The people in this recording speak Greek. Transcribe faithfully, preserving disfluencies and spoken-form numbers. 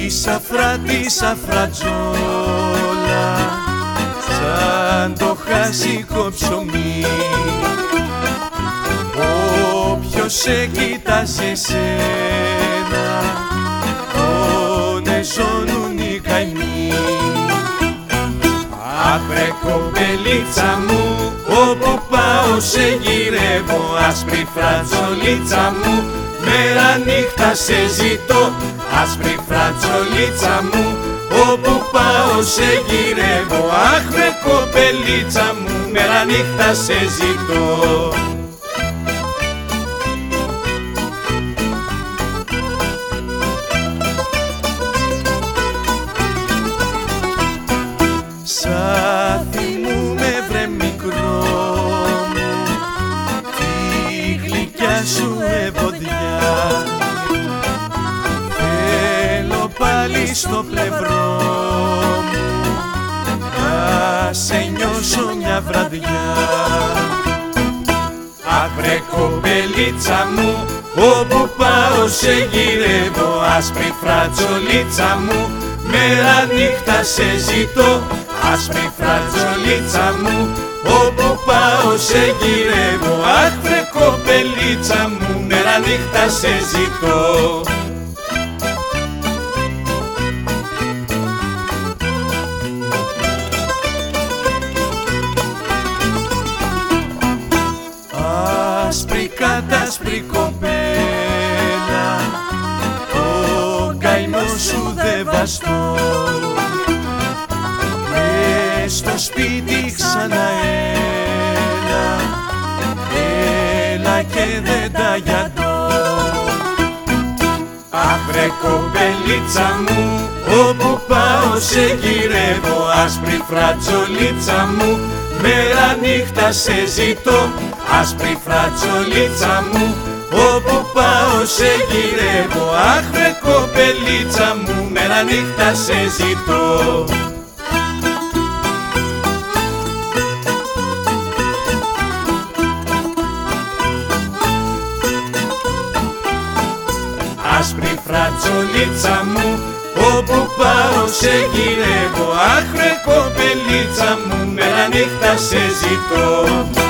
Της Αφράτης αφρατζόλα, σαν το χασικό ψωμί. Όποιος σε κοιτάζει εσένα, τον εζώνουν οι καημοί. Αχ κοπελίτσα μου, όπου πάω σε γυρεύω. Άσπρη φρατζολίτσα μου, μέρα νύχτα σε ζητώ. Άσπρη φρατζολίτσα μου, όπου πάω σε γυρεύω. Αχ ρε κοπελίτσα μου, μέρα νύχτα σε ζητώ. Σάθη μου με βρε μικρό μου, τη γλυκιά σου ευωδιά. Θέλω πάλι στο πλευρό μου, να σε νιώσω μια βραδιά. Αχ βρε κοπελίτσα μου, όπου πάω σε γυρεύω. Άσπρη φρατζολίτσα μου, μέρα νύχτα σε ζητώ. Άσπρη φρατζολίτσα μου, όπου πάω σε γυρεύω. Αχ βρε κοπελίτσα μου, μέρα νύχτα σε ζητώ. Άσπρη κατάσπρη κοπέλα, ο καημός σου δε βαστώ. Στο σπίτι ξανά έλα, έλα και δεν τα γιατώ. Αχ βρε κοπελίτσα μου, όπου πάω σε γυρεύω. Άσπρη φρατζολίτσα μου, μέρα νύχτα σε ζητώ. Άσπρη φρατζολίτσα μου, όπου πάω σε γυρεύω. Αχ βρε κοπελίτσα μου, μέρα νύχτα σε ζητώ. Άσπρη φρατζολίτσα μου, όπου πάω σε γυρεύω. Αχ ρε κοπελίτσα μου, μέρα νύχτα σε ζητώ.